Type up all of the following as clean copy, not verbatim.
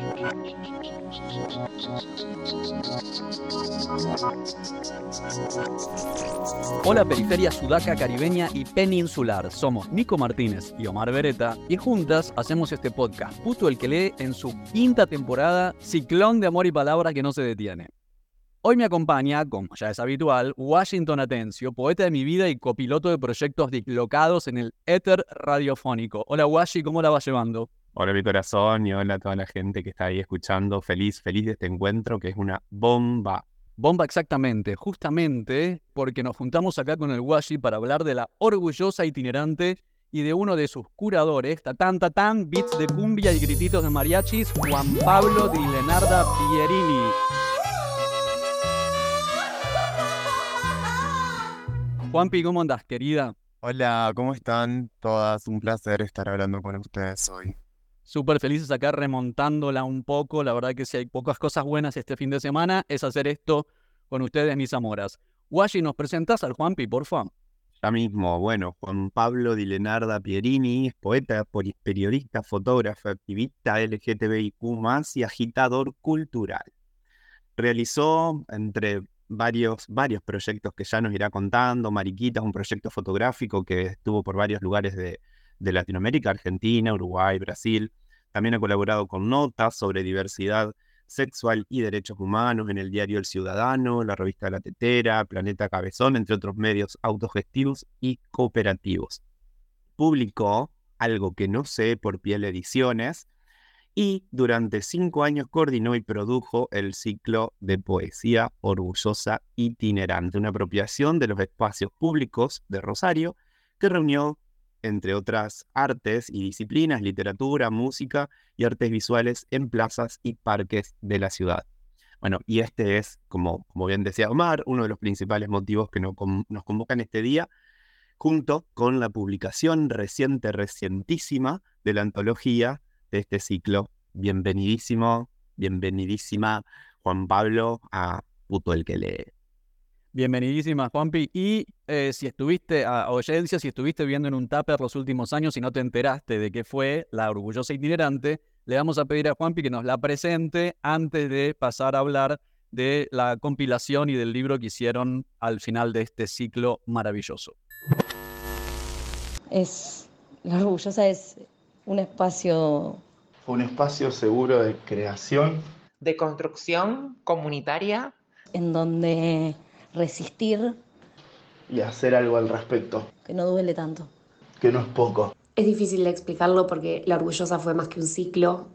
Hola periferia sudaca, caribeña y peninsular. Somos Nico Martínez y Omar Beretta y juntas hacemos este podcast, Puto el que lee, en su quinta temporada, ciclón de amor y palabras que no se detiene. Hoy me acompaña, como ya es habitual, Washington Atencio, poeta de mi vida y copiloto de proyectos dislocados en el éter radiofónico. Hola Washi, ¿cómo la vas llevando? Hola mi corazón y hola a toda la gente que está ahí escuchando. Feliz de este encuentro que es una bomba. Bomba exactamente, justamente porque nos juntamos acá con el Washi para hablar de la orgullosa itinerante y de uno de sus curadores, tatán, beats de cumbia y grititos de mariachis, Juan Pablo Di Lenarda Pierini. Juanpi, ¿cómo andás, querida? Hola, ¿cómo están todas? Un placer estar hablando con ustedes hoy. Súper felices acá remontándola un poco. La verdad que si hay pocas cosas buenas este fin de semana es hacer esto con ustedes, mis amoras. Washi, ¿nos presentás al Juanpi, porfa? Ya mismo, bueno, Juan Pablo Di Lenarda Pierini es poeta, periodista, fotógrafo, activista LGTBIQ+, y agitador cultural. Realizó entre varios proyectos que ya nos irá contando. Mariquitas, un proyecto fotográfico que estuvo por varios lugares de Latinoamérica, Argentina, Uruguay, Brasil. También ha colaborado con notas sobre diversidad sexual y derechos humanos en el diario El Ciudadano, la revista La Tetera, Planeta Cabezón, entre otros medios autogestivos y cooperativos. Publicó Algo que no sé por Piel Ediciones, y durante 5 años coordinó y produjo el ciclo de poesía orgullosa itinerante, una apropiación de los espacios públicos de Rosario que reunió, entre otras artes y disciplinas, literatura, música y artes visuales en plazas y parques de la ciudad. Bueno, y este es, como bien decía Omar, uno de los principales motivos que nos convocan este día, junto con la publicación recientísima de la antología de este ciclo. Bienvenidísima, Juan Pablo, a Puto el que lee. Bienvenidísima, Juanpi. Y si estuviste, a audiencia, si estuviste viendo en un tupper los últimos años y no te enteraste de qué fue la orgullosa itinerante, le vamos a pedir a Juanpi que nos la presente antes de pasar a hablar de la compilación y del libro que hicieron al final de este ciclo maravilloso. La Orgullosa es un espacio seguro de creación, de construcción comunitaria en donde resistir, y hacer algo al respecto, que no duele tanto. que no es poco. Es difícil de explicarlo porque La Orgullosa fue más que un ciclo.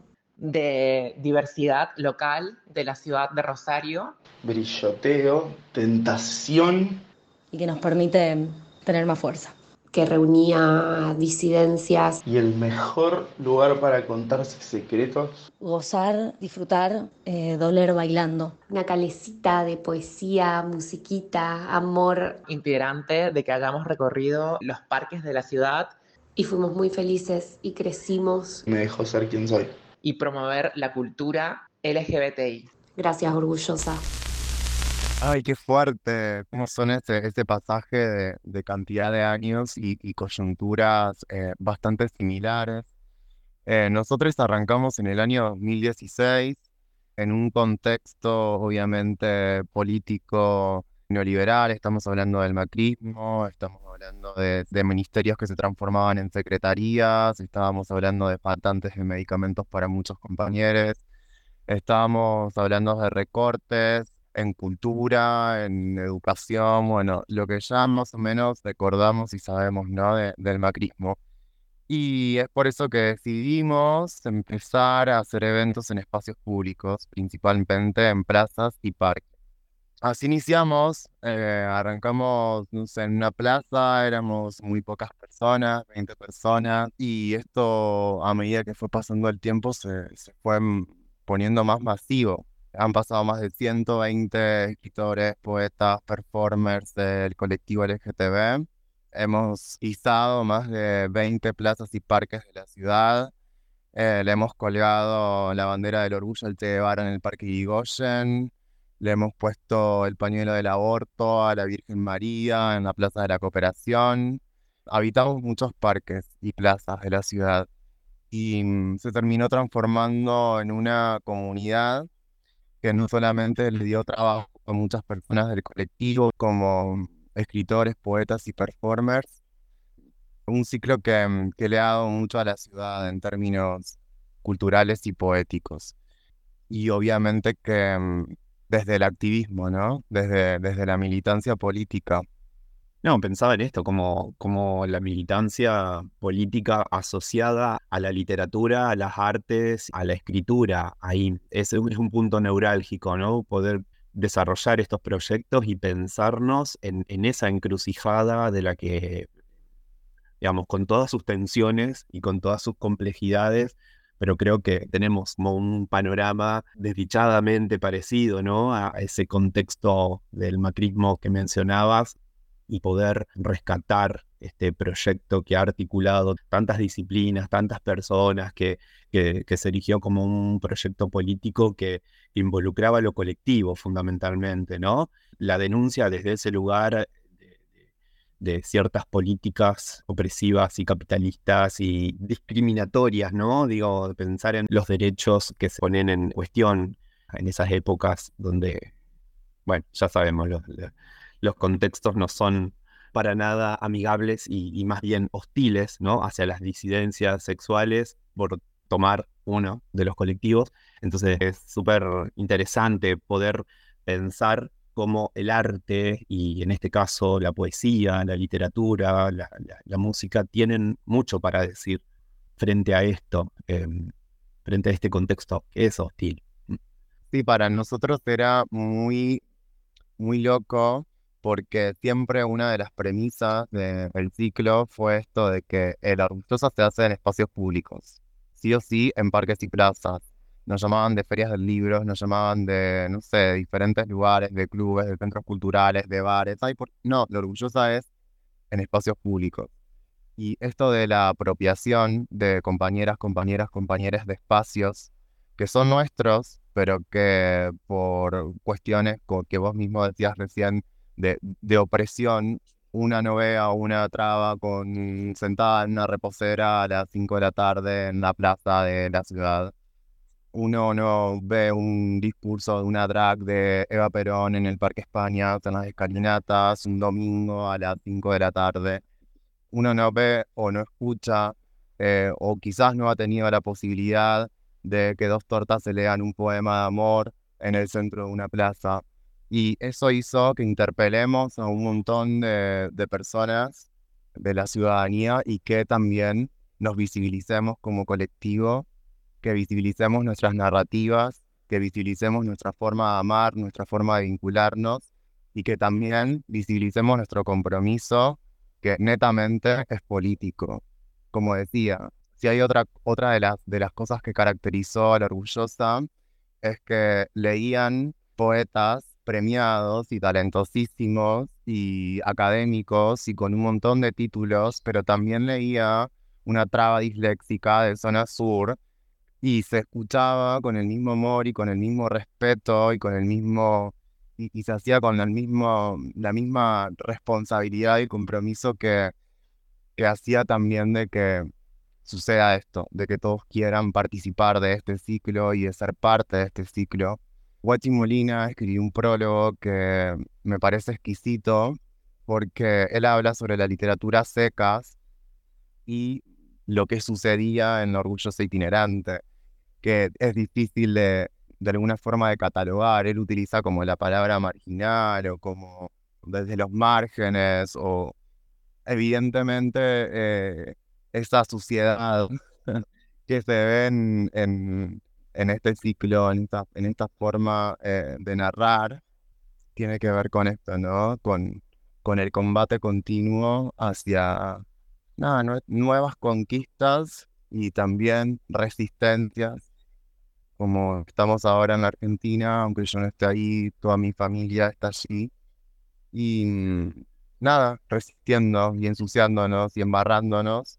de diversidad local de la ciudad de Rosario. Brilloteo, tentación. Y que nos permite tener más fuerza. Que reunía disidencias. Y el mejor lugar para contarse secretos. Gozar, disfrutar, doler bailando. Una calecita de poesía, musiquita, amor. Integrante de que hayamos recorrido los parques de la ciudad Y fuimos muy felices y crecimos. Me dejó ser quien soy. y promover la cultura LGBTI. Gracias, Orgullosa. Ay, qué fuerte. ¿Cómo son ese pasaje de cantidad de años y coyunturas bastante similares? Nosotros arrancamos en el año 2016 en un contexto obviamente político neoliberal. Estamos hablando del macrismo, estamos hablando de ministerios que se transformaban en secretarías, estábamos hablando de faltantes de medicamentos para muchos compañeros, estábamos hablando de recortes en cultura, en educación, bueno, lo que ya más o menos recordamos y sabemos, ¿no? Del macrismo. Y es por eso que decidimos empezar a hacer eventos en espacios públicos, principalmente en plazas y parques. Así iniciamos, arrancamos, no sé, en una plaza, éramos muy pocas personas, 20 personas, y esto a medida que fue pasando el tiempo se fue poniendo más masivo. Han pasado más de 120 escritores, poetas, performers del colectivo LGTB. Hemos izado más de 20 plazas y parques de la ciudad. Le hemos colgado la bandera del orgullo al Che Guevara en el Parque Irigoyen. Le hemos puesto el pañuelo del aborto a la Virgen María en la Plaza de la Cooperación. Habitamos muchos parques y plazas de la ciudad. y se terminó transformando en una comunidad que no solamente le dio trabajo a muchas personas del colectivo, como escritores, poetas y performers, un ciclo que le ha dado mucho a la ciudad en términos culturales y poéticos. Y obviamente que desde el activismo, ¿no? Desde la militancia política. No, pensaba en esto como la militancia política asociada a la literatura, a las artes, a la escritura. Ahí es un punto neurálgico, ¿no? Poder desarrollar estos proyectos y pensarnos en esa encrucijada de la que, digamos, con todas sus tensiones y con todas sus complejidades, pero creo que tenemos como un panorama desdichadamente parecido, ¿no? A ese contexto del macrismo que mencionabas, y poder rescatar este proyecto que ha articulado tantas disciplinas, tantas personas, que se erigió como un proyecto político que involucraba lo colectivo fundamentalmente, ¿no? La denuncia desde ese lugar de ciertas políticas opresivas y capitalistas y discriminatorias, ¿no? Digo, pensar en los derechos que se ponen en cuestión en esas épocas donde, bueno, ya sabemos, los contextos no son para nada amigables y más bien hostiles, ¿no? Hacia las disidencias sexuales, por tomar uno de los colectivos. Entonces es súper interesante poder pensar cómo el arte, y en este caso la poesía, la literatura, la música, tienen mucho para decir frente a esto, frente a este contexto que es hostil. Sí, para nosotros era muy, muy loco porque siempre una de las premisas del ciclo fue esto de que el Orgullosa se hace en espacios públicos, sí o sí en parques y plazas. Nos llamaban de ferias del libro, nos llamaban de, no sé, de diferentes lugares, de clubes, de centros culturales, de bares. No, lo Orgullosa es en espacios públicos. Y esto de la apropiación de compañeras de espacios que son nuestros, pero que por cuestiones que vos mismo decías recién de opresión, una no ve a una traba sentada en una reposera a las 5 de la tarde en la plaza de la ciudad. Uno no ve un discurso de una drag de Eva Perón en el Parque España, en las escalinatas, un domingo a las 5 de la tarde. Uno no ve o no escucha, o quizás no ha tenido la posibilidad de que dos tortas se lean un poema de amor en el centro de una plaza. Y eso hizo que interpelemos a un montón de personas de la ciudadanía y que también nos visibilicemos como colectivo, que visibilicemos nuestras narrativas, que visibilicemos nuestra forma de amar, nuestra forma de vincularnos y que también visibilicemos nuestro compromiso, que netamente es político. Como decía, si hay otra de las cosas que caracterizó a La Orgullosa es que leían poetas premiados y talentosísimos y académicos y con un montón de títulos, pero también leía una traba disléxica de zona sur y se escuchaba con el mismo amor y con el mismo respeto y con el mismo y se hacía con la misma responsabilidad y compromiso que hacía también de que suceda esto, de que todos quieran participar de este ciclo y de ser parte de este ciclo. Guachi Molina escribió un prólogo que me parece exquisito porque él habla sobre la literatura secas y lo que sucedía en Orgullosa Itinerante, que es difícil de alguna forma de catalogar. Él utiliza como la palabra marginal o como desde los márgenes o evidentemente esa suciedad que se ve en este ciclo, en esta forma de narrar, tiene que ver con esto, ¿no? Con el combate continuo hacia nada, nuevas conquistas y también resistencias, como estamos ahora en la Argentina, aunque yo no esté ahí, toda mi familia está allí. Y nada, resistiendo y ensuciándonos y embarrándonos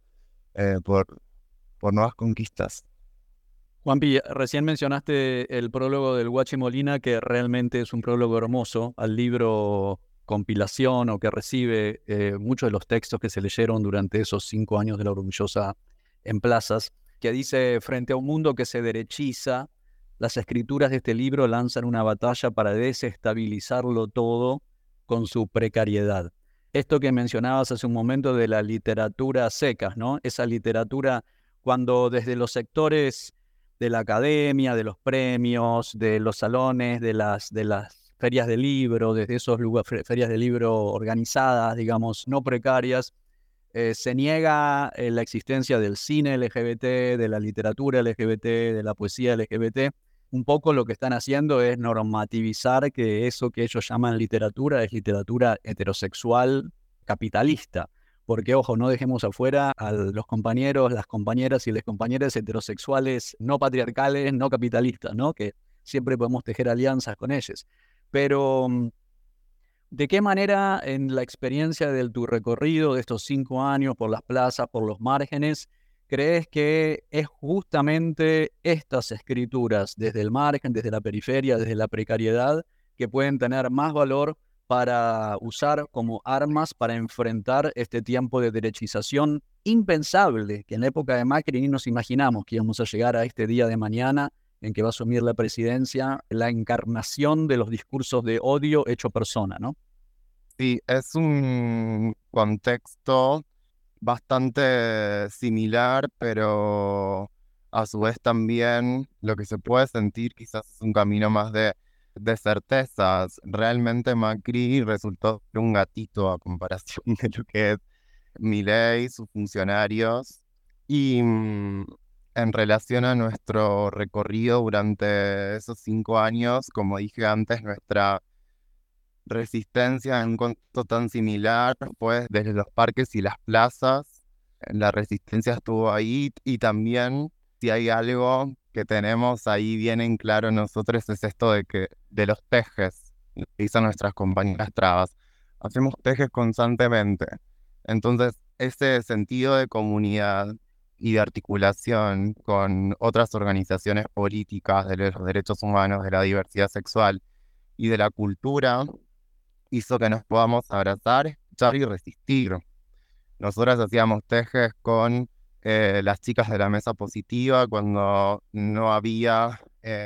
por nuevas conquistas. Juanpi, recién mencionaste el prólogo del Guachi Molina, que realmente es un prólogo hermoso al libro compilación o que recibe muchos de los textos que se leyeron durante esos 5 años de La Orgullosa en plazas. que dice: frente a un mundo que se derechiza, las escrituras de este libro lanzan una batalla para desestabilizarlo todo con su precariedad. Esto que mencionabas hace un momento de la literatura secas, ¿no? Esa literatura cuando desde los sectores de la academia, de los premios, de los salones, de las ferias de libro, desde esos ferias de libro organizadas, digamos, no precarias, se niega la existencia del cine LGBT, de la literatura LGBT, de la poesía LGBT. Un poco lo que están haciendo es normativizar que eso que ellos llaman literatura es literatura heterosexual capitalista. Porque, ojo, no dejemos afuera a los compañeros, las compañeras y las compañeras heterosexuales no patriarcales, no capitalistas, ¿no? Que siempre podemos tejer alianzas con ellos. Pero, ¿de qué manera en la experiencia de tu recorrido de estos 5 años por las plazas, por los márgenes, crees que es justamente estas escrituras desde el margen, desde la periferia, desde la precariedad, que pueden tener más valor para usar como armas para enfrentar este tiempo de derechización impensable, que en la época de Macri ni nos imaginamos que íbamos a llegar a este día de mañana en que va a asumir la presidencia, la encarnación de los discursos de odio hecho persona, ¿no? Sí, es un contexto bastante similar, pero a su vez también lo que se puede sentir quizás es un camino más de certezas. Realmente Macri resultó ser un gatito a comparación de lo que es Milei, sus funcionarios. Y en relación a nuestro recorrido durante esos 5 años, como dije antes, nuestra resistencia en un contexto tan similar, pues desde los parques y las plazas, la resistencia estuvo ahí, y también si hay algo que tenemos ahí bien en claro nosotros es esto de los tejes, que dicen nuestras compañeras trabas. Hacemos tejes constantemente. Entonces, ese sentido de comunidad y de articulación con otras organizaciones políticas de los derechos humanos, de la diversidad sexual y de la cultura hizo que nos podamos abrazar, escuchar y resistir. Nosotras hacíamos tejes con las chicas de la mesa positiva cuando no había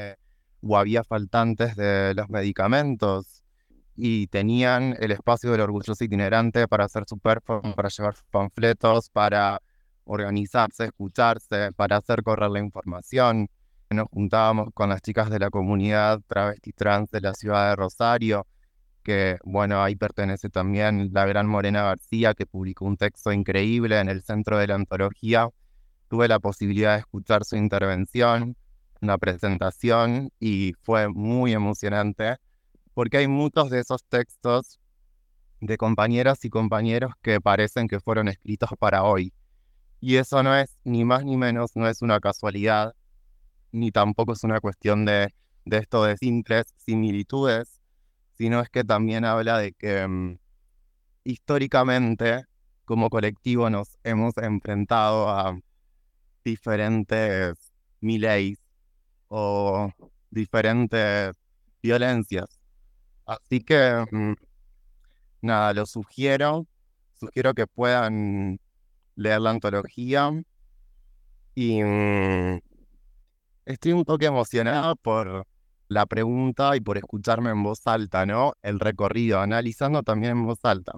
o había faltantes de los medicamentos y tenían el espacio del orgulloso itinerante para hacer su performance, para llevar sus panfletos, para organizarse, escucharse, para hacer correr la información. Nos juntábamos con las chicas de la comunidad travesti trans de la ciudad de Rosario, que bueno, ahí pertenece también la gran Morena García, que publicó un texto increíble en el centro de la antología. Tuve la posibilidad de escuchar su intervención, una presentación, y fue muy emocionante, porque hay muchos de esos textos de compañeras y compañeros que parecen que fueron escritos para hoy. Y eso no es ni más ni menos, no es una casualidad, ni tampoco es una cuestión de esto de simples similitudes, sino es que también habla de que históricamente como colectivo nos hemos enfrentado a diferentes Mileis o diferentes violencias. Así que nada, lo sugiero que puedan leer la antología y estoy un toque emocionado por la pregunta y por escucharme en voz alta, ¿no? El recorrido, analizando también en voz alta.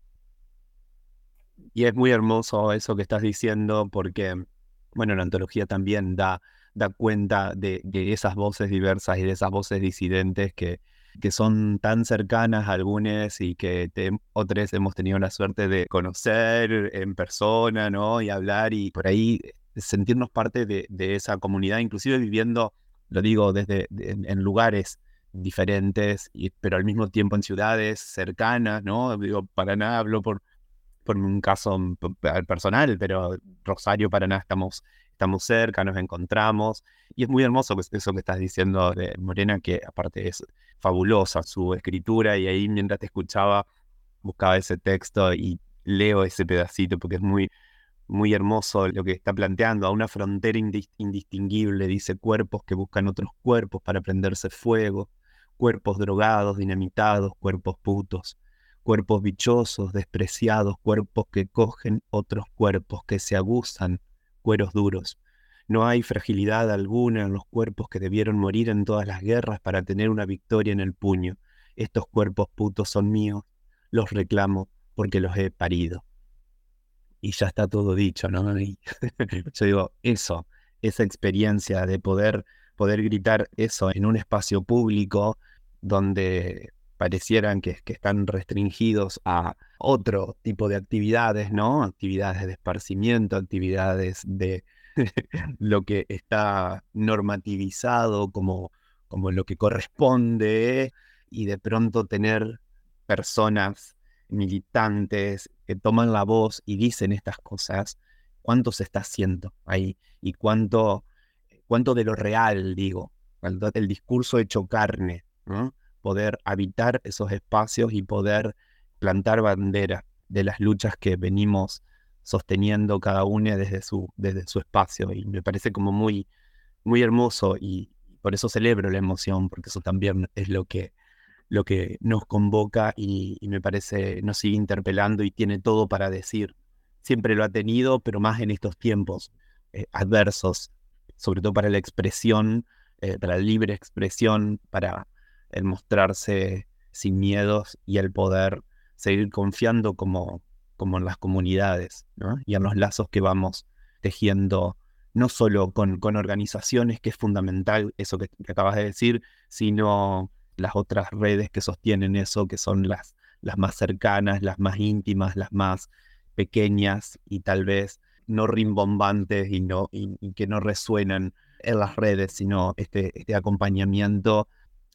Y es muy hermoso eso que estás diciendo porque, bueno, la antología también da cuenta de esas voces diversas y de esas voces disidentes que son tan cercanas a algunas y que otros hemos tenido la suerte de conocer en persona, ¿no? Y hablar y por ahí sentirnos parte de esa comunidad, inclusive viviendo, lo digo, en lugares diferentes, pero al mismo tiempo en ciudades cercanas, ¿no? Digo, Paraná, hablo por un caso personal, pero Rosario, Paraná, estamos cerca, nos encontramos, y es muy hermoso eso que estás diciendo de Morena, que aparte es fabulosa su escritura, y ahí mientras te escuchaba, buscaba ese texto y leo ese pedacito porque es muy, muy hermoso lo que está planteando. A una frontera indistinguible, dice: cuerpos que buscan otros cuerpos para prenderse fuego, cuerpos drogados, dinamitados, cuerpos putos, cuerpos bichosos, despreciados, cuerpos que cogen otros cuerpos, que se aguzan, cueros duros. No hay fragilidad alguna en los cuerpos que debieron morir en todas las guerras para tener una victoria en el puño. Estos cuerpos putos son míos, los reclamo porque los he parido. Y ya está todo dicho, ¿no? Y yo digo, esa experiencia de poder gritar eso en un espacio público donde parecieran que están restringidos a otro tipo de actividades, ¿no? Actividades de esparcimiento, actividades de lo que está normativizado como lo que corresponde, y de pronto tener personas militantes que toman la voz y dicen estas cosas, cuánto se está haciendo ahí y cuánto de lo real, digo, el discurso hecho carne, ¿no? Poder habitar esos espacios y poder plantar bandera de las luchas que venimos sosteniendo cada uno desde su espacio, y me parece como muy, muy hermoso, y por eso celebro la emoción, porque eso también es lo que nos convoca, y me parece nos sigue interpelando y tiene todo para decir. Siempre lo ha tenido, pero más en estos tiempos adversos, sobre todo para la expresión, para la libre expresión, para el mostrarse sin miedos y el poder seguir confiando como en las comunidades, ¿no? Y en los lazos que vamos tejiendo, no solo con organizaciones, que es fundamental eso que acabas de decir, sino las otras redes que sostienen eso, que son las más cercanas, las más íntimas, las más pequeñas y tal vez no rimbombantes y que no resuenan en las redes, sino este acompañamiento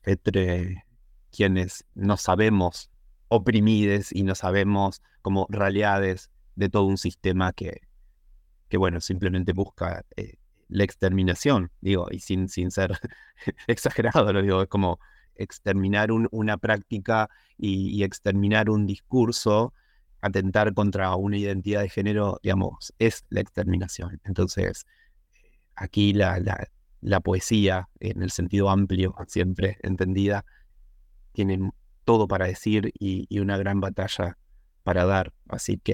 entre quienes no sabemos oprimides y no sabemos como realidades de todo un sistema que bueno, simplemente busca la exterminación, digo, y sin ser exagerado, lo digo, es como exterminar una práctica y exterminar un discurso, atentar contra una identidad de género, digamos, es la exterminación. Entonces, aquí la poesía, en el sentido amplio, siempre entendida, tiene todo para decir y una gran batalla para dar. Así que,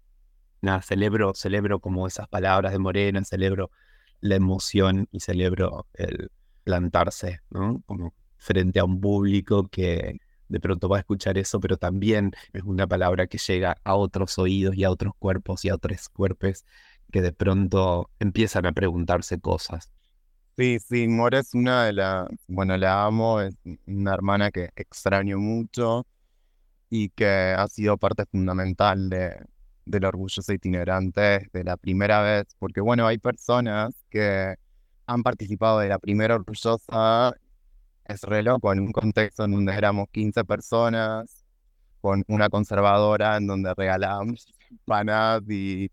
nada, celebro como esas palabras de Morena, celebro la emoción y celebro el plantarse, ¿no? Como frente a un público que de pronto va a escuchar eso, pero también es una palabra que llega a otros oídos y a otros cuerpos y a otros cuerpos que de pronto empiezan a preguntarse cosas. Sí, sí, Mora es una de las, bueno, la amo, es una hermana que extraño mucho y que ha sido parte fundamental del Orgullosa Itinerante desde la primera vez, porque bueno, hay personas que han participado de la primera Orgullosa, es re loco, en un contexto en donde éramos 15 personas, con una conservadora en donde regalábamos panas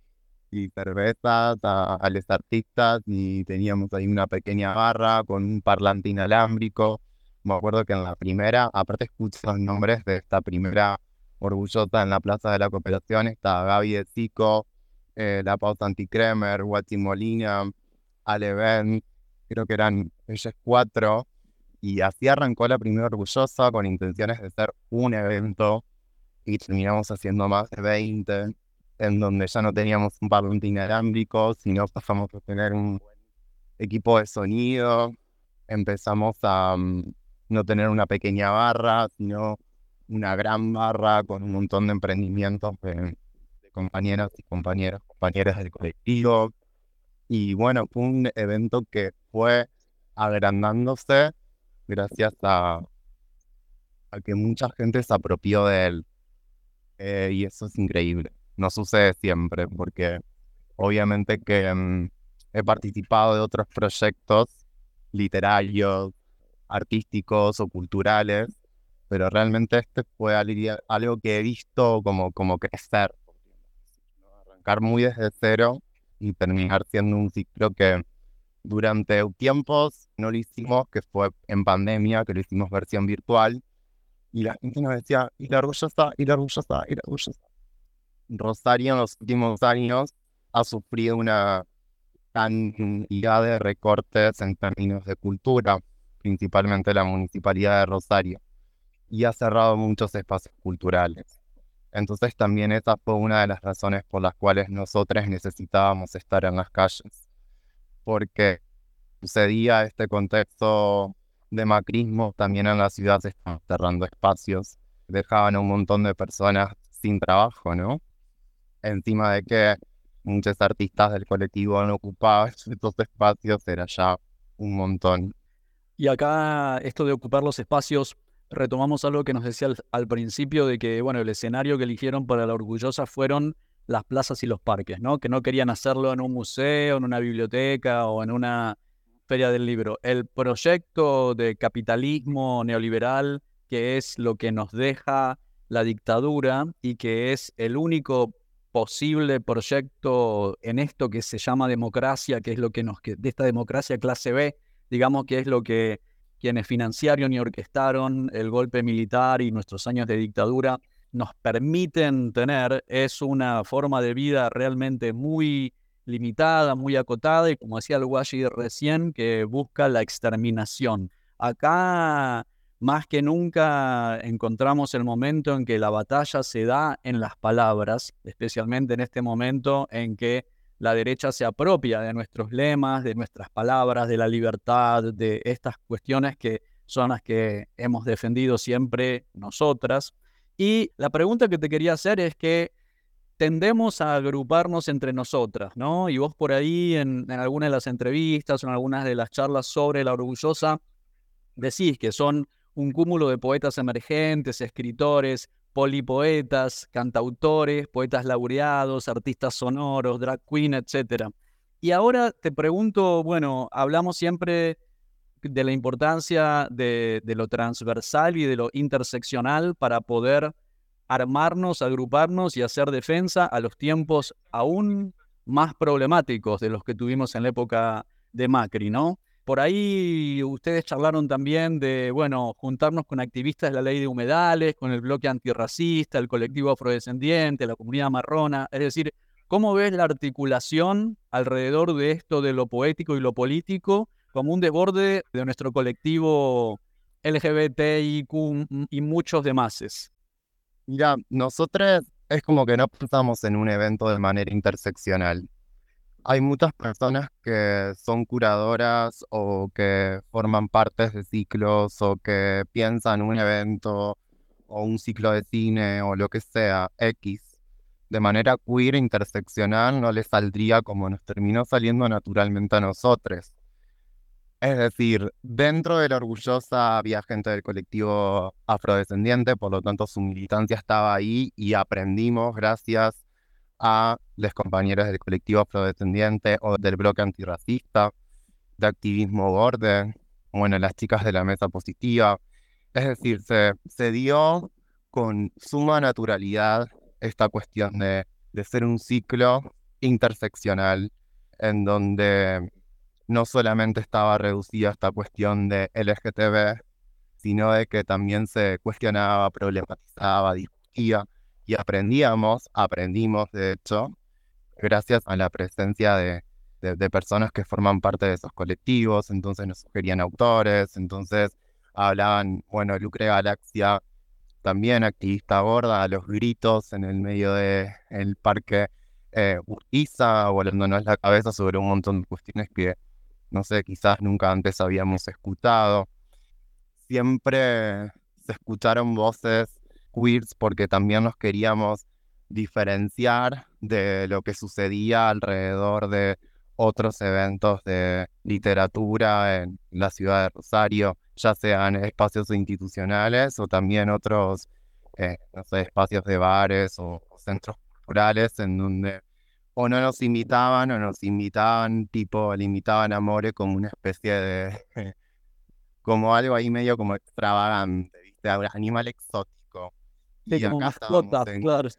y cervezas a los artistas, y teníamos ahí una pequeña barra con un parlante inalámbrico. Me acuerdo que en la primera, aparte escucho los nombres de esta primera Orgullosa en la Plaza de la Cooperación, está Gaby de Zico, La Pausa Anticremer, Guati Molina, Ale Ben, creo que eran ellos 4, y así arrancó la primera Orgullosa con intenciones de ser un evento, y terminamos haciendo más de 20, en donde ya no teníamos un parlante inalámbrico, sino pasamos a tener un equipo de sonido, empezamos a no tener una pequeña barra, sino una gran barra con un montón de emprendimientos de compañeras y compañeras del colectivo. Y bueno, fue un evento que fue agrandándose gracias a que mucha gente se apropió de él. Y eso es increíble. No sucede siempre, porque obviamente que he participado de otros proyectos literarios, artísticos o culturales, pero realmente este fue algo que he visto como crecer, ¿no? Arrancar muy desde cero y terminar siendo un ciclo que durante tiempos no lo hicimos, que fue en pandemia, que lo hicimos versión virtual, y la gente nos decía, y la orgullosa, y la orgullosa, y la orgullosa. Rosario en los últimos años ha sufrido una cantidad de recortes en términos de cultura, principalmente la Municipalidad de Rosario, y ha cerrado muchos espacios culturales. Entonces también esa fue una de las razones por las cuales nosotros necesitábamos estar en las calles, porque sucedía este contexto de macrismo, también en la ciudad se estaban cerrando espacios, dejaban a un montón de personas sin trabajo, ¿no? Encima de que muchos artistas del colectivo no ocupaban estos espacios, era ya un montón. Y acá, esto de ocupar los espacios, retomamos algo que nos decía al principio de que, bueno, el escenario que eligieron para la Orgullosa fueron las plazas y los parques, ¿no? Que no querían hacerlo en un museo, en una biblioteca o en una feria del libro. El proyecto de capitalismo neoliberal, que es lo que nos deja la dictadura y que es el único posible proyecto en esto que se llama democracia, que es lo que de esta democracia clase B, digamos que es lo que quienes financiaron y orquestaron el golpe militar y nuestros años de dictadura nos permiten tener, es una forma de vida realmente muy limitada, muy acotada y, como decía el Guashi recién, que busca la exterminación. Acá, más que nunca, encontramos el momento en que la batalla se da en las palabras, especialmente en este momento en que la derecha se apropia de nuestros lemas, de nuestras palabras, de la libertad, de estas cuestiones que son las que hemos defendido siempre nosotras. Y la pregunta que te quería hacer es que tendemos a agruparnos entre nosotras, ¿no? Y vos por ahí en algunas de las entrevistas o en algunas de las charlas sobre la Orgullosa decís que son un cúmulo de poetas emergentes, escritores, polipoetas, cantautores, poetas laureados, artistas sonoros, drag queen, etc. Y ahora te pregunto, bueno, hablamos siempre de la importancia de lo transversal y de lo interseccional para poder armarnos, agruparnos y hacer defensa a los tiempos aún más problemáticos de los que tuvimos en la época de Macri, ¿no? Por ahí ustedes charlaron también de, bueno, juntarnos con activistas de la ley de humedales, con el bloque antirracista, el colectivo afrodescendiente, la comunidad marrona. Es decir, ¿cómo ves la articulación alrededor de esto de lo poético y lo político como un desborde de nuestro colectivo LGBTIQ y muchos demás? Mira, nosotros es como que no pensamos en un evento de manera interseccional. Hay muchas personas que son curadoras o que forman partes de ciclos o que piensan un evento o un ciclo de cine o lo que sea, X, de manera queer interseccional no les saldría como nos terminó saliendo naturalmente a nosotros. Es decir, dentro de la Orgullosa había gente del colectivo afrodescendiente, por lo tanto su militancia estaba ahí y aprendimos gracias a los compañeros del colectivo afrodescendiente o del bloque antirracista, de activismo borde, bueno, las chicas de la mesa positiva. Es decir, se dio con suma naturalidad esta cuestión de ser un ciclo interseccional en donde no solamente estaba reducida a esta cuestión de LGTB, sino de que también se cuestionaba, problematizaba, discutía y aprendimos de hecho, gracias a la presencia de personas que forman parte de esos colectivos. Entonces nos sugerían autores, entonces hablaban, bueno, Lucre Galaxia, también activista gorda, a los gritos en el medio del parque Urquiza, volándonos la cabeza sobre un montón de cuestiones que, no sé, quizás nunca antes habíamos escuchado. Siempre se escucharon voces queers porque también nos queríamos diferenciar de lo que sucedía alrededor de otros eventos de literatura en la ciudad de Rosario, ya sean espacios institucionales o también otros, no sé, espacios de bares o centros culturales en donde o no nos invitaban o nos invitaban, tipo, limitaban a More como una especie de, como algo ahí medio como extravagante, ¿viste? Animal exótico. Sí, Y como acá estábamos mascotas, claro.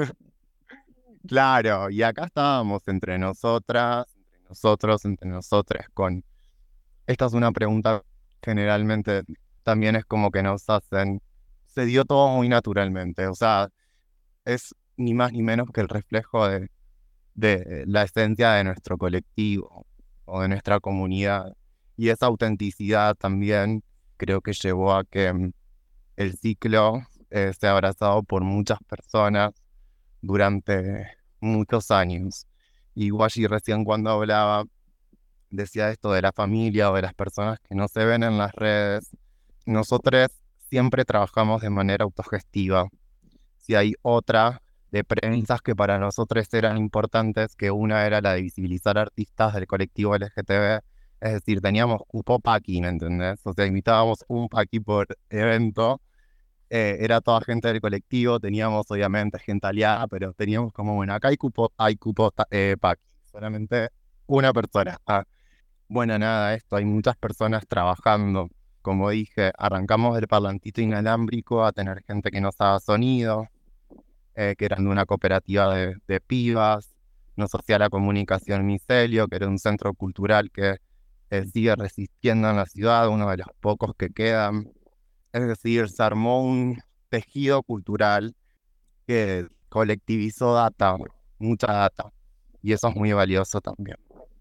Claro, y acá estábamos entre nosotras, entre nosotros, entre nosotras, con... Esta es una pregunta generalmente también es como que nos hacen... Se dio todo muy naturalmente, o sea, es ni más ni menos que el reflejo de la esencia de nuestro colectivo o de nuestra comunidad. Y esa autenticidad también creo que llevó a que el ciclo sea abrazado por muchas personas durante muchos años. Y Washi recién cuando hablaba decía esto de la familia o de las personas que no se ven en las redes. Nosotros siempre trabajamos de manera autogestiva. Si hay otra de premisas que para nosotros eran importantes, que una era la de visibilizar artistas del colectivo LGTB, es decir, teníamos cupo paqui, ¿me entendés? O sea, invitábamos un paqui por evento, era toda gente del colectivo, teníamos obviamente gente aliada, pero teníamos como, bueno, acá hay cupo paqui, solamente una persona. Bueno, nada, esto, hay muchas personas trabajando. Como dije, arrancamos del parlantito inalámbrico a tener gente que no usaba sonido, que eran de una cooperativa de pibas. Nos hacía la comunicación Micelio, que era un centro cultural que sigue resistiendo en la ciudad, uno de los pocos que quedan. Es decir, se armó un tejido cultural que colectivizó data, mucha data, y eso es muy valioso también.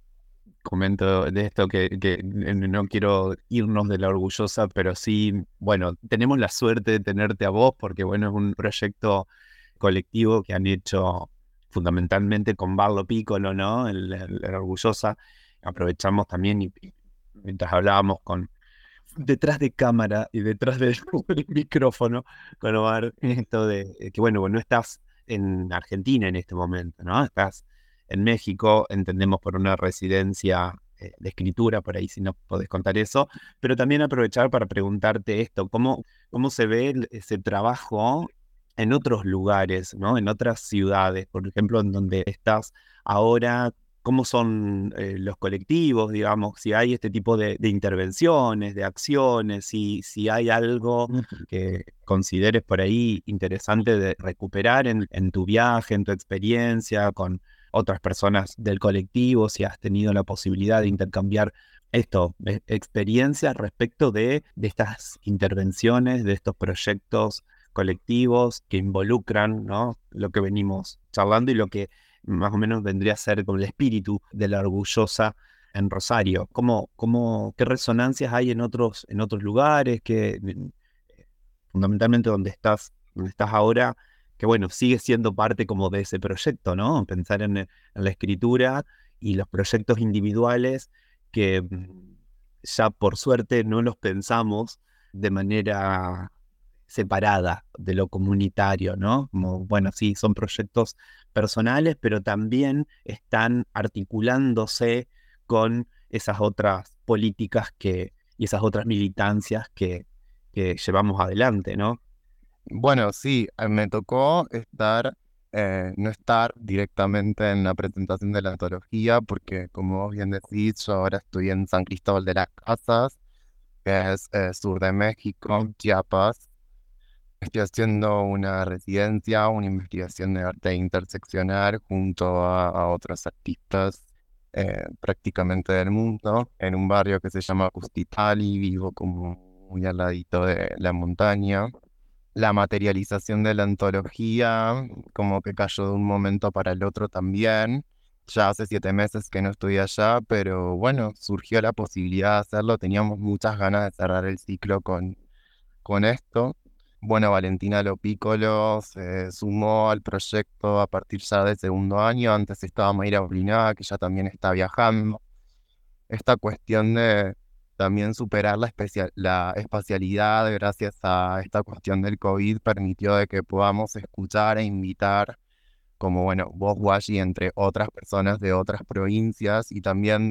Comento de esto que no quiero irnos de la orgullosa, pero sí, bueno, tenemos la suerte de tenerte a vos porque, bueno, es un proyecto colectivo que han hecho fundamentalmente con Barlo Piccolo, ¿no? La orgullosa. Aprovechamos también y mientras hablábamos con detrás de cámara y detrás del micrófono con Omar, esto de que, bueno, no estás en Argentina en este momento, ¿no? Estás en México, entendemos por una residencia de escritura, por ahí si nos podés contar eso, pero también aprovechar para preguntarte esto, ¿cómo se ve ese trabajo en otros lugares, ¿no? En otras ciudades, por ejemplo, en donde estás ahora? ¿Cómo son los colectivos, digamos? Si hay este tipo de intervenciones, de acciones, si hay algo que consideres por ahí interesante de recuperar en tu viaje, en tu experiencia con otras personas del colectivo, si has tenido la posibilidad de intercambiar experiencias respecto de estas intervenciones, de estos proyectos colectivos que involucran, ¿no? Lo que venimos charlando y lo que más o menos vendría a ser como el espíritu de la orgullosa en Rosario. ¿Qué resonancias hay en otros lugares? Fundamentalmente donde estás ahora, que bueno, sigue siendo parte como de ese proyecto, ¿no? Pensar en la escritura y los proyectos individuales que ya por suerte no los pensamos de manera separada de lo comunitario, ¿no? Como, bueno, sí, son proyectos personales, pero también están articulándose con esas otras políticas y esas otras militancias que llevamos adelante, ¿no? Bueno, sí, me tocó no estar directamente en la presentación de la antología, porque como vos bien decís, yo ahora estoy en San Cristóbal de las Casas, que es sur de México, Chiapas. Estoy haciendo una residencia, una investigación de arte interseccional junto a otros artistas prácticamente del mundo, en un barrio que se llama Custitali, vivo como muy al ladito de la montaña. La materialización de la antología como que cayó de un momento para el otro también. Ya hace 7 meses que no estoy allá, pero bueno, surgió la posibilidad de hacerlo. Teníamos muchas ganas de cerrar el ciclo con esto. Bueno, Valentina Lo Piccolo se sumó al proyecto a partir ya del segundo año. Antes estaba Mayra Obliná, que ya también está viajando. Esta cuestión de también superar la espacialidad gracias a esta cuestión del COVID permitió de que podamos escuchar e invitar, como bueno, vos, Washi, entre otras personas de otras provincias y también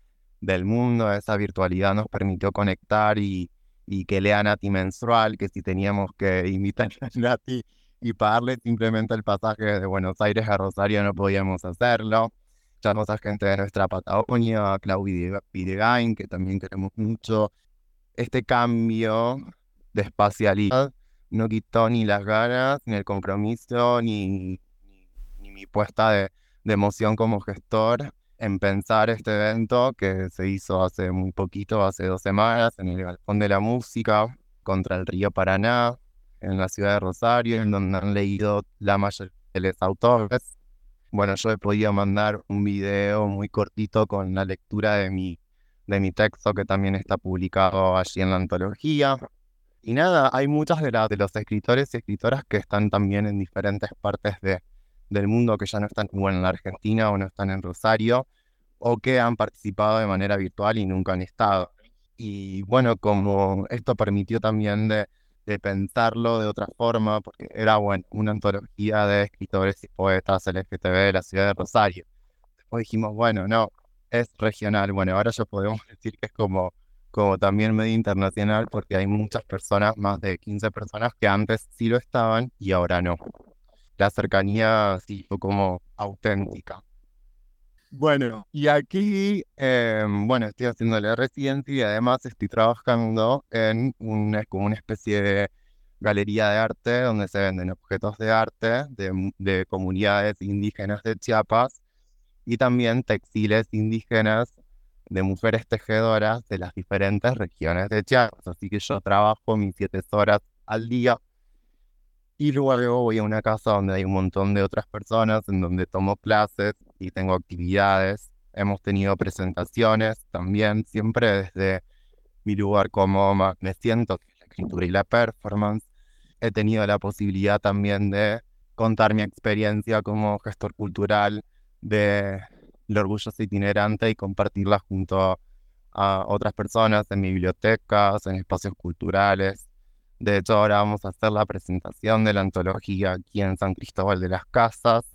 del mundo. Esa virtualidad nos permitió conectar y que lea Nati Menstrual, que si teníamos que invitar a Nati y pagarle simplemente el pasaje de Buenos Aires a Rosario no podíamos hacerlo. Llamamos a gente de nuestra Patagonia, a Claudia Videgain, que también queremos mucho. Este cambio de espacialidad no quitó ni las ganas, ni el compromiso, ni mi puesta de emoción como gestor en pensar este evento que se hizo hace muy poquito, hace 2 semanas, en el Galpón de la Música, contra el río Paraná, en la ciudad de Rosario, en donde han leído la mayoría de los autores. Bueno, yo he podido mandar un video muy cortito con la lectura de mi texto, que también está publicado allí en la antología. Y nada, hay muchas de los escritores y escritoras que están también en diferentes partes del mundo, que ya no están en la Argentina o no están en Rosario, o que han participado de manera virtual y nunca han estado. Y bueno, como esto permitió también de pensarlo de otra forma, porque era, bueno, una antología de escritores y poetas LGTB de la ciudad de Rosario. Después dijimos, bueno, no, es regional. Bueno, ahora ya podemos decir que es como también medio internacional, porque hay muchas personas, más de 15 personas, que antes sí lo estaban y ahora no. La cercanía sí fue como auténtica. Bueno, y aquí, bueno, estoy haciendo la residencia y además estoy trabajando en como una especie de galería de arte donde se venden objetos de arte de comunidades indígenas de Chiapas y también textiles indígenas de mujeres tejedoras de las diferentes regiones de Chiapas. Así que yo trabajo mis 7 horas al día y luego voy a una casa donde hay un montón de otras personas, en donde tomo clases y tengo actividades. Hemos tenido presentaciones también, siempre desde mi lugar como me siento, que es la escritura y la performance. He tenido la posibilidad también de contar mi experiencia como gestor cultural de El Orgulloso Itinerante y compartirla junto a otras personas en bibliotecas, en espacios culturales. De hecho, ahora vamos a hacer la presentación de la antología aquí en San Cristóbal de las Casas.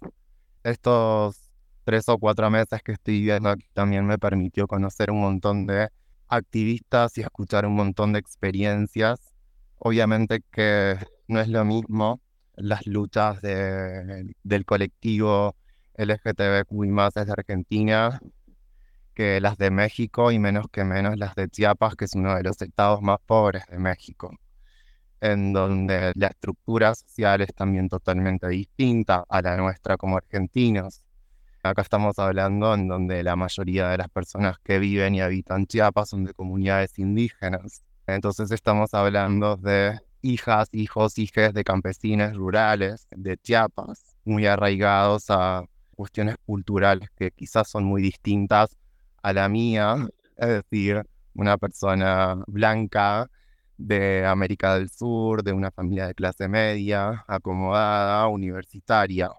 Estos 3 o 4 meses que estoy viviendo aquí también me permitió conocer un montón de activistas y escuchar un montón de experiencias. Obviamente que no es lo mismo las luchas del colectivo LGTBQI+, desde Argentina, que las de México y menos que menos las de Chiapas, que es uno de los estados más pobres de México, en donde la estructura social es también totalmente distinta a la nuestra como argentinos. Acá estamos hablando en donde la mayoría de las personas que viven y habitan Chiapas son de comunidades indígenas. Entonces estamos hablando de hijas, hijos, hijes de campesinos rurales de Chiapas, muy arraigados a cuestiones culturales que quizás son muy distintas a la mía, es decir, una persona blanca de América del Sur, de una familia de clase media, acomodada, universitaria.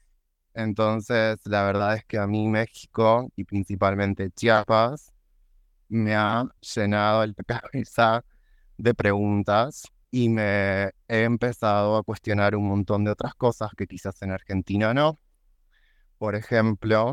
Entonces, la verdad es que a mí México, y principalmente Chiapas, me ha llenado la cabeza de preguntas y me he empezado a cuestionar un montón de otras cosas que quizás en Argentina no. Por ejemplo,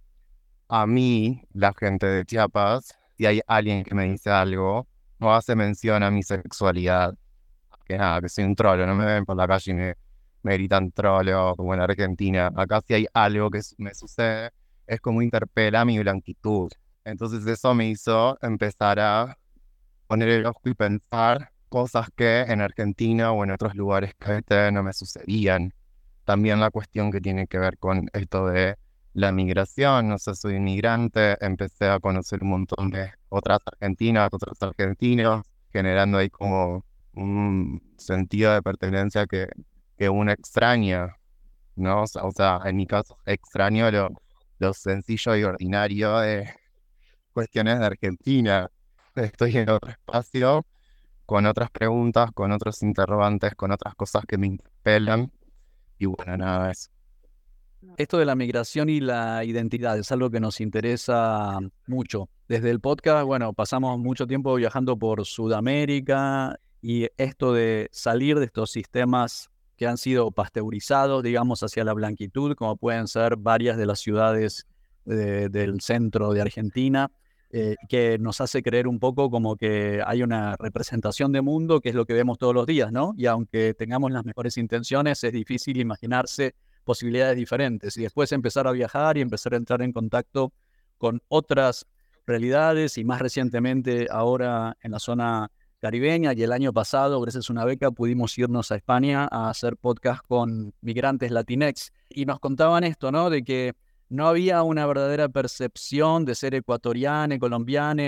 a mí, la gente de Chiapas, si hay alguien que me dice algo, no hace mención a mi sexualidad, que nada, que soy un trolo, no me ven por la calle y me gritan trolo como en Argentina. Acá si hay algo que me sucede, es como interpela mi blanquitud. Entonces eso me hizo empezar a poner el ojo y pensar cosas que en Argentina o en otros lugares que no me sucedían. También la cuestión que tiene que ver con esto de la migración. No sé, soy inmigrante, empecé a conocer un montón de otras argentinas, otros argentinos, generando ahí como un sentido de pertenencia que uno extraña, ¿no? O sea, en mi caso extraño lo sencillo y ordinario de cuestiones de Argentina. Estoy en otro espacio, con otras preguntas, con otros interrogantes, con otras cosas que me interpelan. Y bueno, nada, eso. Esto de la migración y la identidad es algo que nos interesa mucho. Desde el podcast, bueno, pasamos mucho tiempo viajando por Sudamérica y esto de salir de estos sistemas que han sido pasteurizados, digamos, hacia la blanquitud, como pueden ser varias de las ciudades del centro de Argentina, que nos hace creer un poco como que hay una representación de mundo que es lo que vemos todos los días, ¿no? Y aunque tengamos las mejores intenciones, es difícil imaginarse posibilidades diferentes y después empezar a viajar y empezar a entrar en contacto con otras realidades y más recientemente ahora en la zona caribeña y el año pasado, gracias a una beca, pudimos irnos a España a hacer podcast con migrantes latinex y nos contaban esto, ¿no? De que no había una verdadera percepción de ser ecuatoriano, colombiano,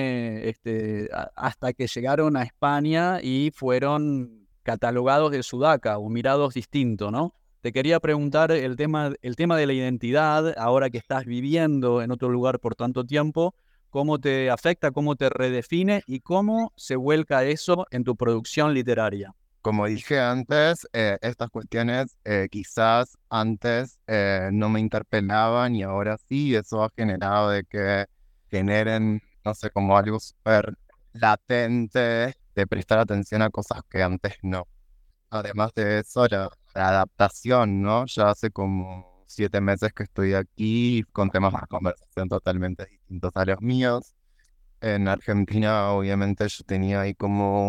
hasta que llegaron a España y fueron catalogados de sudaca o mirados distinto, ¿no? Te quería preguntar el tema de la identidad, ahora que estás viviendo en otro lugar por tanto tiempo, ¿cómo te afecta, cómo te redefine y cómo se vuelca eso en tu producción literaria? Como dije antes, estas cuestiones quizás antes no me interpelaban y ahora sí, eso ha generado de que generen, no sé, como algo súper latente de prestar atención a cosas que antes no. Además de eso, la adaptación, ¿no? Ya hace como 7 meses que estoy aquí con temas de conversación totalmente distintos a los míos. En Argentina, obviamente, yo tenía ahí como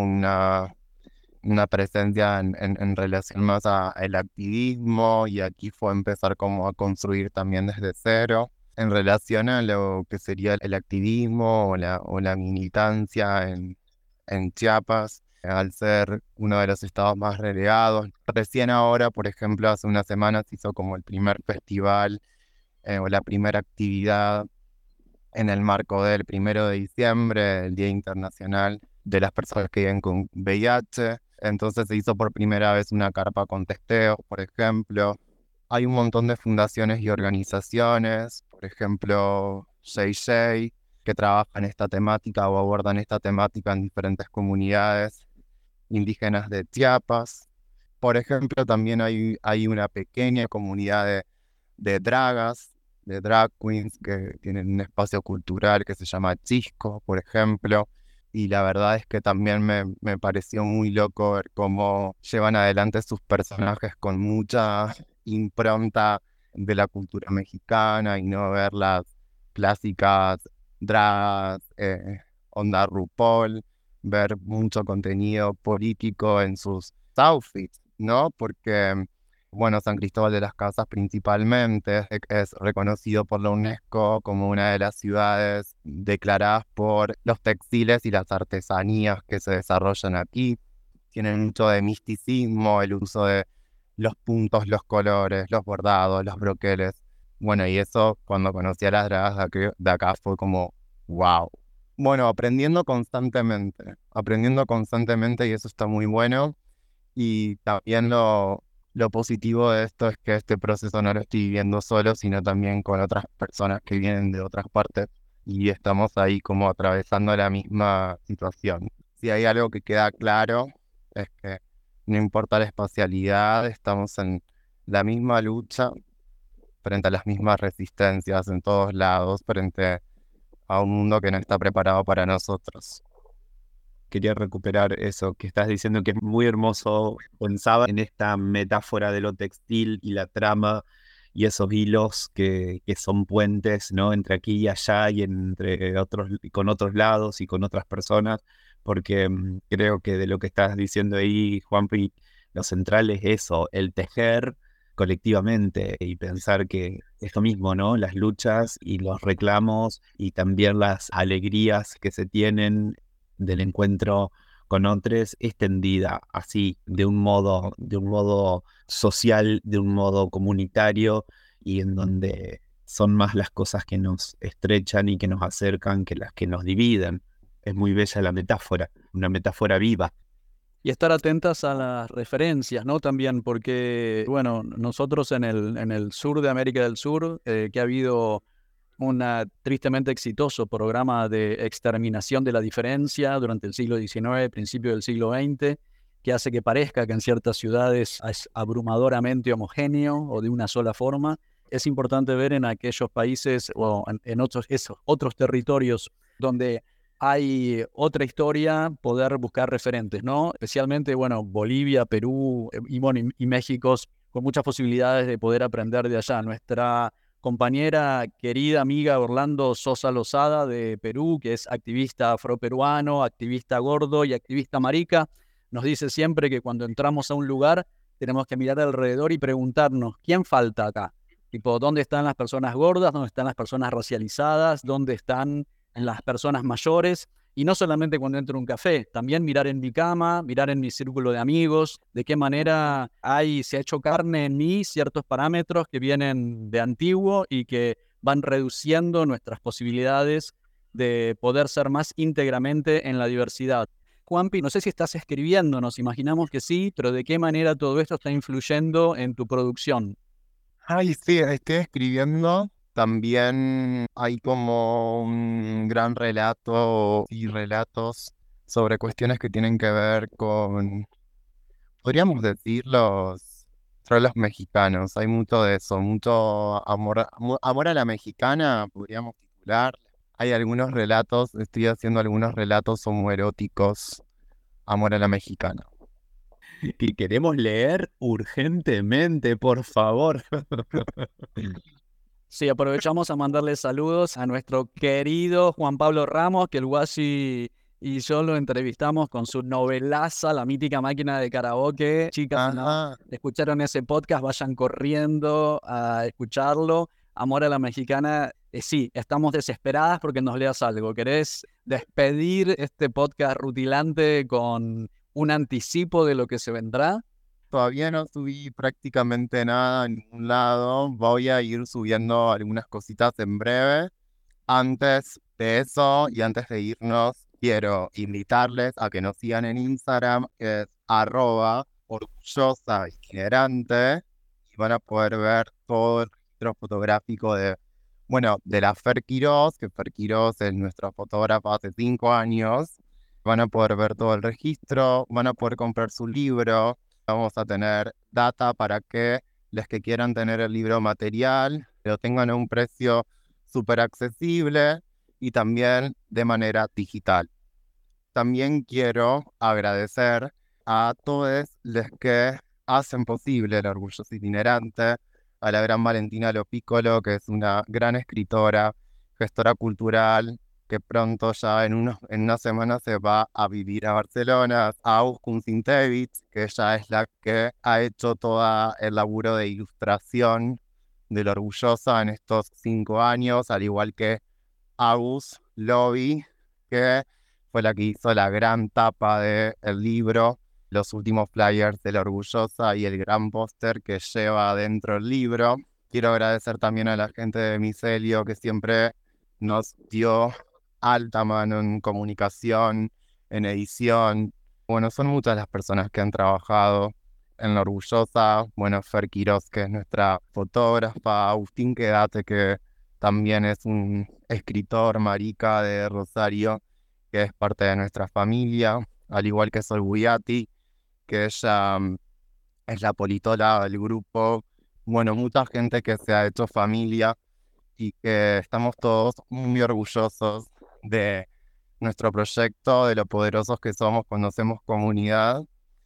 una presencia en relación más al activismo y aquí fue empezar como a construir también desde cero en relación a lo que sería el activismo o la militancia en Chiapas, al ser uno de los estados más relegados. Recién ahora, por ejemplo, hace unas semanas hizo como el primer festival o la primera actividad en el marco del 1 de diciembre, el Día Internacional de las Personas que viven con VIH. Entonces se hizo por primera vez una carpa con testeos, por ejemplo. Hay un montón de fundaciones y organizaciones, por ejemplo, JJ, que trabajan esta temática o abordan esta temática en diferentes comunidades indígenas de Chiapas. Por ejemplo, también hay una pequeña comunidad de dragas, de drag queens que tienen un espacio cultural que se llama Chisco, por ejemplo. Y la verdad es que también me pareció muy loco ver cómo llevan adelante sus personajes con mucha impronta de la cultura mexicana y no ver las clásicas dragas, onda RuPaul, ver mucho contenido político en sus outfits, ¿no? Porque, bueno, San Cristóbal de las Casas principalmente es reconocido por la UNESCO como una de las ciudades declaradas por los textiles y las artesanías que se desarrollan aquí. Tienen mucho de misticismo, el uso de los puntos, los colores, los bordados, los broqueles. Bueno, y eso cuando conocí a las dragas de acá fue como, wow. Bueno, aprendiendo constantemente y eso está muy bueno. Y también lo positivo de esto es que este proceso no lo estoy viviendo solo, sino también con otras personas que vienen de otras partes y estamos ahí como atravesando la misma situación. Si hay algo que queda claro es que no importa la espacialidad, estamos en la misma lucha frente a las mismas resistencias en todos lados, frente a un mundo que no está preparado para nosotros. Quería recuperar eso que estás diciendo, que es muy hermoso. Pensaba en esta metáfora de lo textil y la trama y esos hilos que son puentes, ¿no? Entre aquí y allá y entre otros, con otros lados y con otras personas, porque creo que de lo que estás diciendo ahí, Juanpi, lo central es eso, el tejer colectivamente y pensar que esto mismo, ¿no? Las luchas y los reclamos y también las alegrías que se tienen del encuentro con otros extendida así, de un modo social, de un modo comunitario y en donde son más las cosas que nos estrechan y que nos acercan que las que nos dividen. Es muy bella la metáfora, una metáfora viva. Y estar atentas a las referencias, ¿no? También porque, bueno, nosotros en el sur de América del Sur, que ha habido un tristemente exitoso programa de exterminación de la diferencia durante el siglo XIX, principio del siglo XX, que hace que parezca que en ciertas ciudades es abrumadoramente homogéneo o de una sola forma. Es importante ver en aquellos países o en esos otros territorios donde hay otra historia, poder buscar referentes, ¿no? Especialmente, bueno, Bolivia, Perú y México, con muchas posibilidades de poder aprender de allá. Nuestra compañera, querida amiga Orlando Sosa Lozada de Perú, que es activista afroperuano, activista gordo y activista marica, nos dice siempre que cuando entramos a un lugar tenemos que mirar alrededor y preguntarnos, ¿quién falta acá? Tipo, ¿dónde están las personas gordas? ¿Dónde están las personas racializadas? ¿Dónde están las personas mayores? Y no solamente cuando entro a un café, también mirar en mi cama, mirar en mi círculo de amigos, de qué manera se ha hecho carne en mí ciertos parámetros que vienen de antiguo y que van reduciendo nuestras posibilidades de poder ser más íntegramente en la diversidad. Juanpi, no sé si estás escribiendo, nos imaginamos que sí, pero ¿de qué manera todo esto está influyendo en tu producción? Ay, sí, estoy escribiendo. También hay como un gran relato y relatos sobre cuestiones que tienen que ver podríamos decir los trolos mexicanos. Hay mucho de eso, mucho amor a la mexicana, podríamos titular. Hay algunos relatos, estoy haciendo algunos relatos homoeróticos, amor a la mexicana. Y queremos leer urgentemente, por favor. Sí, aprovechamos a mandarle saludos a nuestro querido Juan Pablo Ramos, que el Guasi y yo lo entrevistamos con su novelaza, La mítica máquina de karaoke. Chicas, si no Ajá. escucharon ese podcast, vayan corriendo a escucharlo. Amor a la mexicana. Sí, estamos desesperadas porque nos leas algo. ¿Querés despedir este podcast rutilante con un anticipo de lo que se vendrá? Todavía no subí prácticamente nada en ningún lado. Voy a ir subiendo algunas cositas en breve. Antes de eso y antes de irnos, quiero invitarles a que nos sigan en Instagram, que es @orgullosaitinerante, y van a poder ver todo el registro fotográfico de la Fer Quirós, que Fer Quirós es nuestra fotógrafa hace 5 años. Van a poder ver todo el registro, van a poder comprar su libro. Vamos a tener data para que los que quieran tener el libro material lo tengan a un precio súper accesible y también de manera digital. También quiero agradecer a todos los que hacen posible el Orgulloso Itinerante, a la gran Valentina Lopiccolo, que es una gran escritora, gestora cultural, que pronto ya en una semana se va a vivir a Barcelona, a Auskun Sintevich, que ella es la que ha hecho todo el laburo de ilustración de la Orgullosa en estos 5 años, al igual que Agus Lobby, que fue la que hizo la gran tapa del libro, los últimos flyers de la Orgullosa y el gran póster que lleva adentro el libro. Quiero agradecer también a la gente de Micelio, que siempre nos dio alta mano en comunicación, en edición. Bueno, son muchas las personas que han trabajado en La Orgullosa. Bueno, Fer Quirós, que es nuestra fotógrafa, Agustín Quedate, que también es un escritor marica de Rosario, que es parte de nuestra familia, al igual que Sol Buiati, que ella es la politóloga del grupo. Bueno, mucha gente que se ha hecho familia y que estamos todos muy orgullosos de nuestro proyecto, de lo poderosos que somos cuando hacemos comunidad.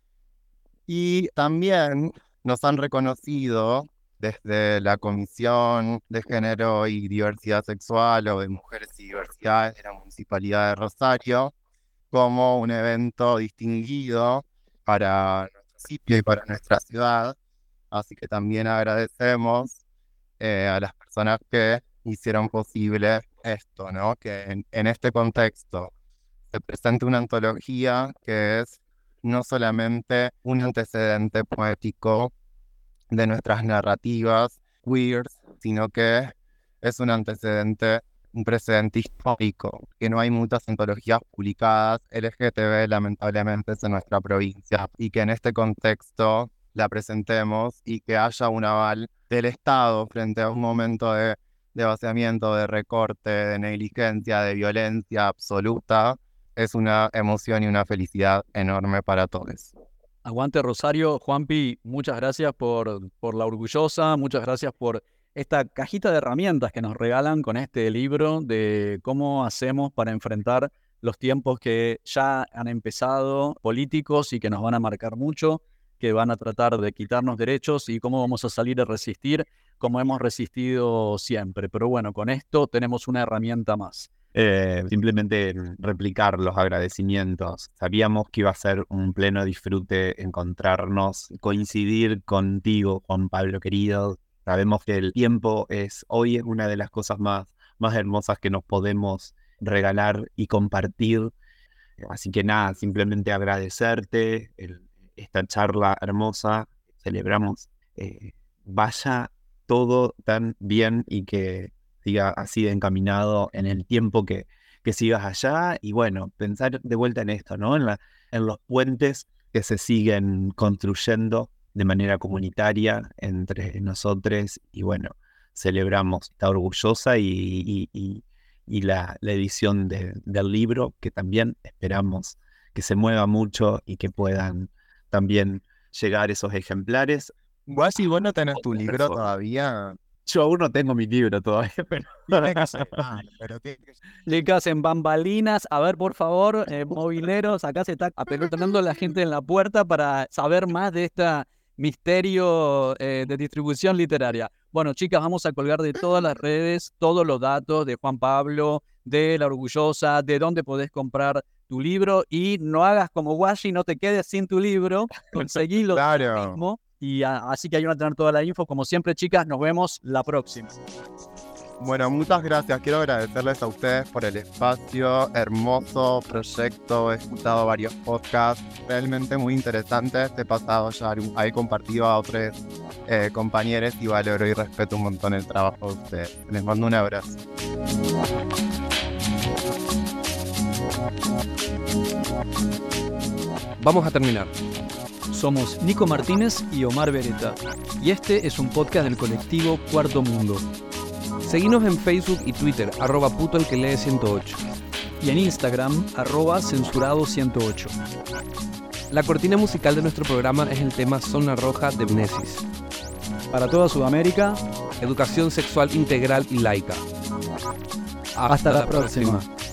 Y también nos han reconocido desde la Comisión de Género y Diversidad Sexual o de Mujeres y Diversidad de la Municipalidad de Rosario como un evento distinguido para nuestro sitio y para nuestra ciudad. Así que también agradecemos a las personas que hicieron posible esto, ¿no? Que en este contexto se presente una antología que es no solamente un antecedente poético de nuestras narrativas queer, sino que es un precedente histórico, que no hay muchas antologías publicadas LGTB, lamentablemente, en nuestra provincia, y que en este contexto la presentemos y que haya un aval del Estado frente a un momento de vaciamiento, de recorte, de negligencia, de violencia absoluta. Es una emoción y una felicidad enorme para todos. Aguante Rosario. Juanpi, muchas gracias por La Orgullosa, muchas gracias por esta cajita de herramientas que nos regalan con este libro de cómo hacemos para enfrentar los tiempos que ya han empezado, políticos y que nos van a marcar mucho, que van a tratar de quitarnos derechos y cómo vamos a salir a resistir como hemos resistido siempre. Pero bueno, con esto tenemos una herramienta más. Simplemente replicar los agradecimientos. Sabíamos que iba a ser un pleno disfrute encontrarnos, coincidir contigo, Juan Pablo querido. Sabemos que el tiempo hoy es una de las cosas más hermosas que nos podemos regalar y compartir. Así que nada, simplemente agradecerte esta charla hermosa. Celebramos vaya todo tan bien y que siga así de encaminado en el tiempo que sigas allá. Y bueno, pensar de vuelta en esto, ¿no? En los puentes que se siguen construyendo de manera comunitaria entre nosotros. Y bueno, celebramos esta orgullosa y la edición del libro, que también esperamos que se mueva mucho y que puedan también llegar esos ejemplares. Guashi, ¿vos no tenés tu libro Perfecto. todavía? Yo aún no tengo mi libro todavía, pero... Pero Chicas, en bambalinas, a ver, por favor, mobileros, acá se está apelotando la gente en la puerta para saber más de este misterio de distribución literaria. Bueno, chicas, vamos a colgar de todas las redes todos los datos de Juan Pablo, de La Orgullosa, de dónde podés comprar tu libro, y no hagas como Guashi, no te quedes sin tu libro, conseguilo Claro. mismo. Y así que ahí van a tener toda la info. Como siempre, chicas, nos vemos la próxima. Bueno, muchas gracias. Quiero agradecerles a ustedes por el espacio, hermoso proyecto. He escuchado varios podcasts realmente muy interesantes. He pasado ya, he compartido a otros compañeros y valoro y respeto un montón el trabajo de ustedes. Les mando un abrazo. Vamos a terminar. Somos Nico Martínez y Omar Beretta, y este es un podcast del colectivo Cuarto Mundo. Seguinos en Facebook y Twitter, @putoelquelee108. Y en Instagram, @censurado108. La cortina musical de nuestro programa es el tema Zona Roja de Mnesis. Para toda Sudamérica, Educación sexual integral y laica. hasta la próxima.